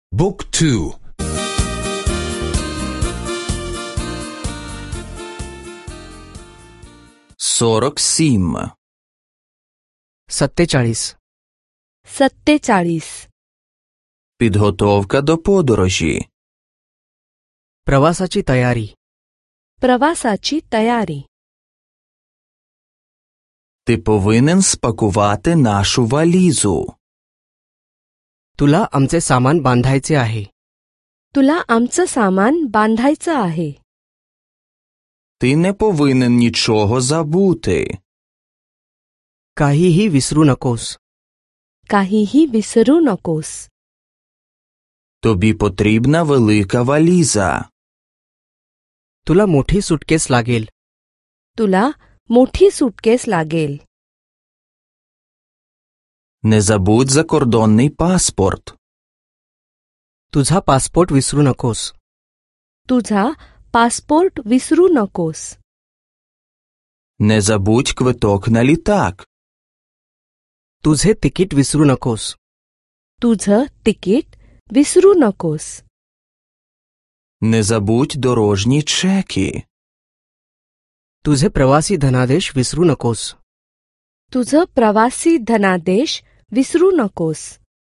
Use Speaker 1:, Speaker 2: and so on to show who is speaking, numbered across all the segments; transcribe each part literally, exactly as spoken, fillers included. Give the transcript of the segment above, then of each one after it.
Speaker 1: Book two.
Speaker 2: сорок сім.
Speaker 3: सत्तेचाळीस.
Speaker 4: सत्तेचाळीस.
Speaker 2: Підготовка до подорожі.
Speaker 3: प्रवासाची तयारी.
Speaker 4: प्रवासाची तयारी.
Speaker 2: Ти повинен спакувати нашу валізу.
Speaker 3: तुला आमचे सामान बांधायचे आहे.
Speaker 4: तुला आमचं सामान बांधायचं आहे.
Speaker 2: Ти не повинен нічого забути.
Speaker 3: काहीही विसरू नकोस.
Speaker 4: काहीही विसरू नकोस.
Speaker 2: Тобі потрібна велика валіза.
Speaker 3: तुला मोठी सुटकेस लागेल.
Speaker 4: तुला मोठी सुटकेस लागेल.
Speaker 2: Не забудь закордонний паспорт.
Speaker 3: तुझा पासपोर्ट विसरू नकोस.
Speaker 4: तुझा पासपोर्ट विसरू नकोस.
Speaker 2: Не забудь квиток на літак.
Speaker 3: तुझे तिकीट विसरू नकोस.
Speaker 4: तुझं तिकीट विसरू नकोस.
Speaker 2: Не забудь дорожні чеки.
Speaker 3: तुझे प्रवासी धनादेश विसरू नकोस.
Speaker 4: तुझं प्रवासी धनादेश विसरू नकोस.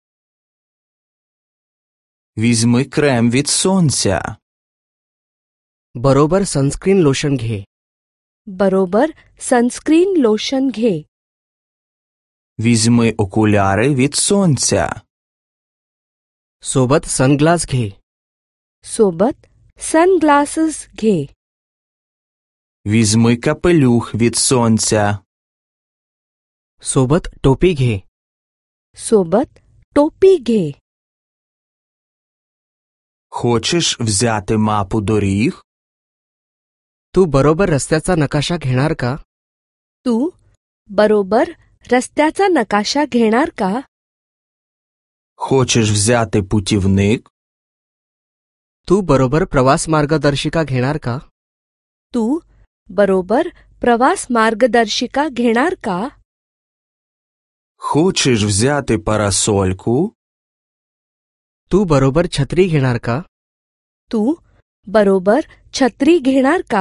Speaker 2: Візьми крем від сонця.
Speaker 3: बरोबर सनस्क्रीन लोशन घे.
Speaker 4: बरोबर सनस्क्रीन लोशन घे.
Speaker 2: Візьми окуляри від сонця.
Speaker 3: सोबत सनग्लास घे.
Speaker 4: सोबत सनग्लासेस घे.
Speaker 2: Візьми капелюх від сонця.
Speaker 3: सोबत टोपी घे.
Speaker 4: सोबत टोपी घे.
Speaker 2: Хочеш взяти мапу доріг?
Speaker 3: तू बरोबर रस्त्याचा नकाशा घेणार का?
Speaker 4: तू बरोबर रस्त्याचा नकाशा घेणार का?
Speaker 2: Хочеш взяти путівник?
Speaker 3: तू बरोबर प्रवास मार्गदर्शिका घेणार का?
Speaker 4: तू बरोबर प्रवास मार्गदर्शिका घेणार का?
Speaker 2: Хочеш взяти парасольку?
Speaker 3: तू बरोबर छत्री घेणार का?
Speaker 4: तू बरोबर छत्री घेणार का?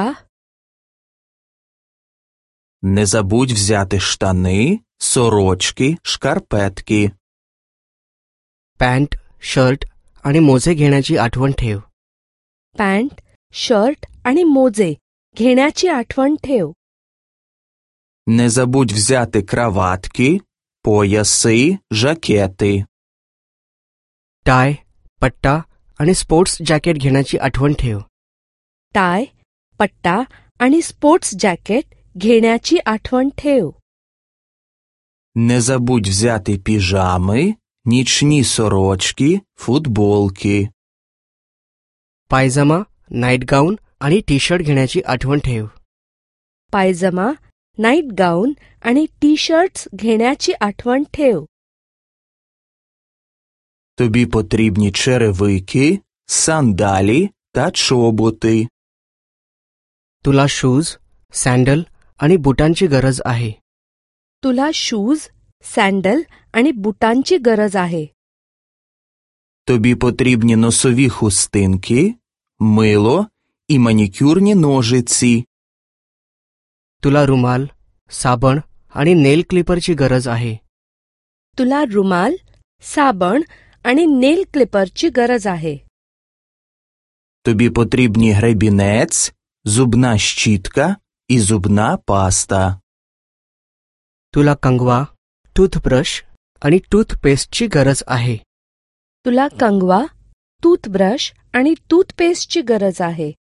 Speaker 2: Не забудь взяти штани, сорочки, шкарпетки.
Speaker 3: पॅन्ट, शर्ट आणि मोजे घेण्याची आठवण ठेव.
Speaker 4: पॅन्ट, शर्ट आणि मोजे घेण्याची आठवण ठेव.
Speaker 2: Не забудь взяти краватки, пояси, жакети.
Speaker 3: टाय, पट्टा आणि स्पोर्ट्स जॅकेट घेण्याची आठवण ठेव.
Speaker 4: टाय, पट्टा आणि स्पोर्ट्स जॅकेट घेण्याची आठवण ठेव.
Speaker 2: Не забудь взяти піжами, нічні сорочки, футболки.
Speaker 3: पायजमा, नाईट गाऊन आणि टी शर्ट घेण्याची आठवण ठेव.
Speaker 4: पायजमा, नाईट गाऊन आणि टी शर्ट्स घेण्याची आठवण ठेव.
Speaker 2: Тобі потрібні черевики, сандалі та чоботи.
Speaker 3: तुला शूज, सँडल आणि बुटांची गरज आहे.
Speaker 4: तुला शूज, सँडल आणि बुटांची गरज आहे.
Speaker 2: Тобі потрібні носові хустинки, мило і манікюрні ножиці.
Speaker 3: तुला रुमाल, साबण आणि नेल क्लिपरची गरज आहे.
Speaker 4: तुला रुमाल, साबण आणि नेल क्लिपरची गरज आहे.
Speaker 2: Тобі потрібні гребінець, зубна щітка і зубна паста.
Speaker 3: तुला कंगवा, टूथब्रश आणि टूथपेस्टची गरज आहे.
Speaker 4: तुला कंगवा, टूथब्रश आणि टूथपेस्टची गरज आहे.